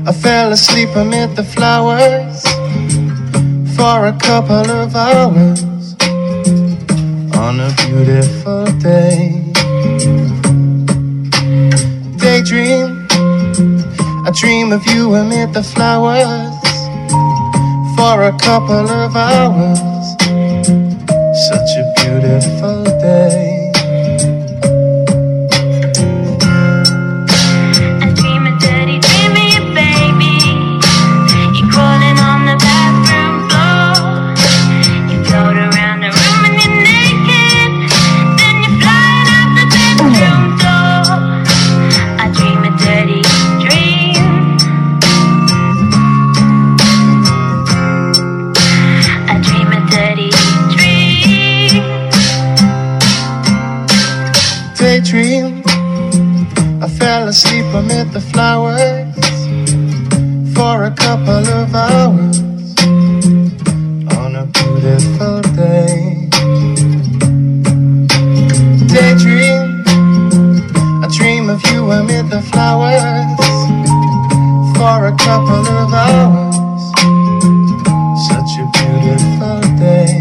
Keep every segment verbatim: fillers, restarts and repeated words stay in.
I fell asleep amid the flowers for a couple of hours on a beautiful day. Daydream, I dream of you amid the flowers for a couple of hours. Such a beautiful day. Daydream, I fell asleep amid the flowers for a couple of hours on a beautiful day. Daydream, I dream of you amid the flowers for a couple of hours. Such a beautiful day.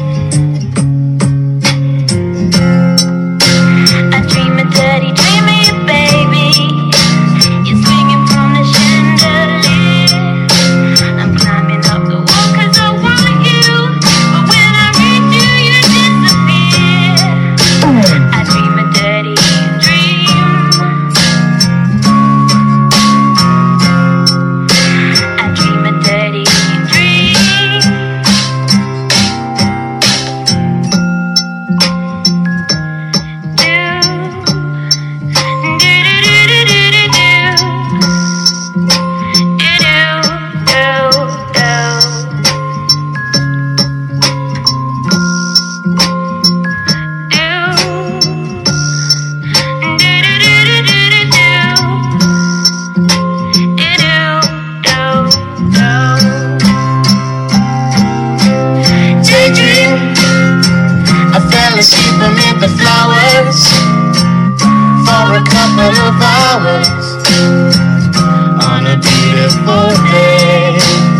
Asleep amid the flowers for a couple of hours on a beautiful day.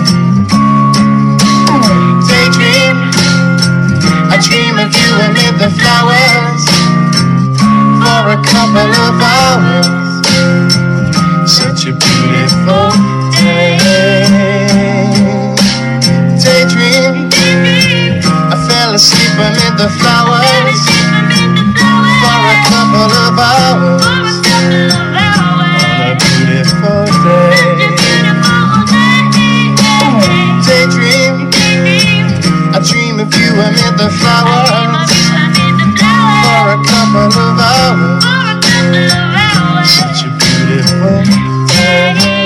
Daydream, I dream of you amid the flowers for a couple of hours. Such a beautiful day. Daydream, I fell asleep amid the flowers for a couple of hours on a beautiful day. Daydream, I dream of you amid the flowers for a couple of hours. Such a beautiful day.